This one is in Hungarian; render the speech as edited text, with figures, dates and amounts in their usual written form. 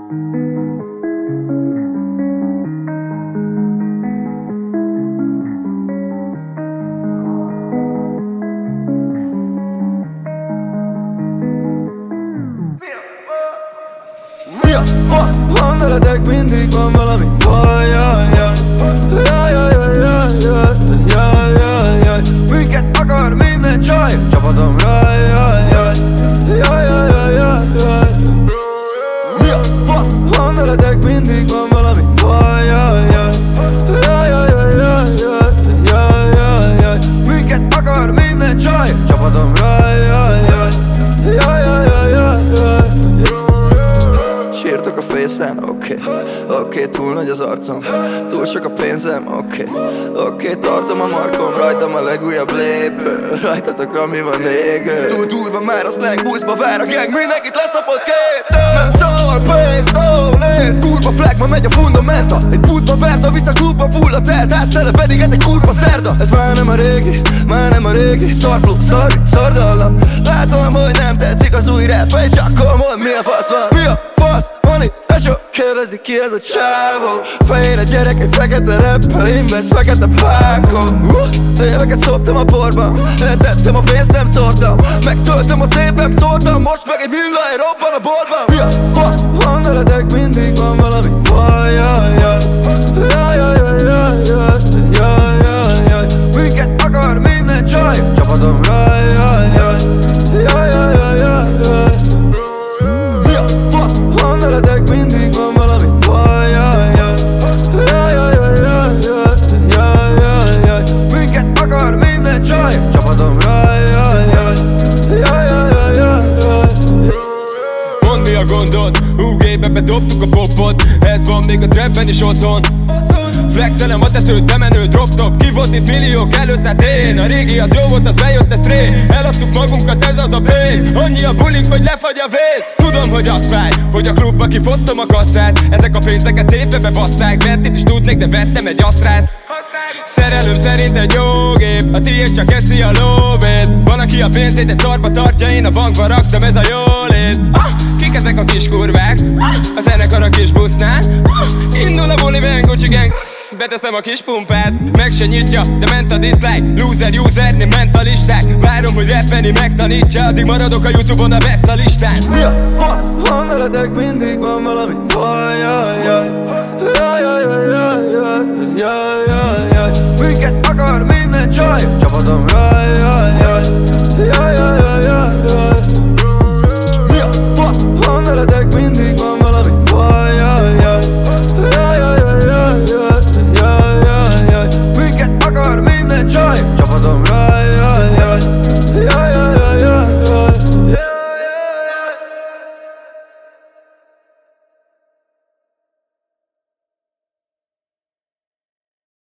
Van veletek, mindig van valami baj, jaj, jaj. Jaj, jaj, jaj, jaj, jaj, jaj, jaj. Minket akar minden csaj, csapatom raj, jaj, jaj. Jaj, jaj, jaj, jaj, jaj. Mi a fasz? Van veletek, mindig van valami baj, jaj, jaj. Jaj, jaj, jaj, jaj, jaj, jaj, jaj. Minket akar minden csaj, csapatom raj, jaj, jaj. Jaj, jaj, jaj, jaj, jaj. Sírtok a fészen, oké, túl nagy az arcom, túl sok a pénzem, oké, tartom a markom, rajtam a legújabb lépő, rajtatok ami van égő. Túl durva már a slang, buszba vár a gang, mindenkit leszapott két. Nem szól pénz, nézd, kurva flag, ma megy a fundamenta. Egy putba vert, vissza klubba full a telt, háztele pedig ez egy kurva szerda. Ez már nem a régi, szarfló, szardallam. Látom, hogy nem tetszik az új rap, és akkor mondd mi a fasz van. Mi a fasz? Kérdezik ki ez a csávó. Fehér a gyerek, egy fekete rappel, invest, fekete pákó. Éveket szoptam a porban, eltettem a pénzt, nem szórtam. Megtöltöm a szépem, szórtam, most meg egy millai robban a boltban. Mi a fasz? Van veletek, mindig van valami baj, jaj, jaj. Jaj, jaj, jaj, jaj, jaj, jaj, jaj. Minket akar minden csaj, csapatom raj, jaj, jaj. Jaj, jaj, jaj, jaj, jaj. Mi a fasz? Van veletek, mindig van valami baj, jaj, jaj. Jaj, jaj, jaj, jaj, jaj, jaj, jaj. Minket akar minden csaj, csapatom raj, jaj, jaj. Jaj, jaj, jaj, jaj, jaj. Mondd mi a gondod, UG-be bedobtuk a popot. Ez van még a trapben is otthon. Flexelem a tetőt, bemenő drop-top. Ki volt itt milliók előtt, hát én. A régi az jó volt, az bejött, ez tré. Eladtuk magunkat, ez az a pénz. Annyi a bulik, hogy lefagy a vész. Tudom, hogy az fáj, hogy a klubba kifottam a kasszát. Ezek a pénzeket szépen bebasszák. Bettit is tudnék, de vettem egy asztrát. Szerelőm szerint egy jó gép, a tiéd csak eszi a lóvét. Van, aki a pénzét egy szarba tartja, én a bankba raktam, ez a jólét. Kik ezek a kis kurvák? A zenekar a kis busznál. Indul a buli, ben Gucci gang. Beteszem a kis pumpát, meg se nyitja, de ment a dislike. Loser, usernél mentalisták. Várom, hogy rappelni megtanítsa, addig maradok a Youtube-on a best a listán. Mi a fasz? Van veletek, mindig van valami baj, jaj, jaj. Jaj, jaj, jaj, jaj, jaj, jaj, jaj, jaj. Minket akar minden csaj, csapatom raj, jaj, jaj.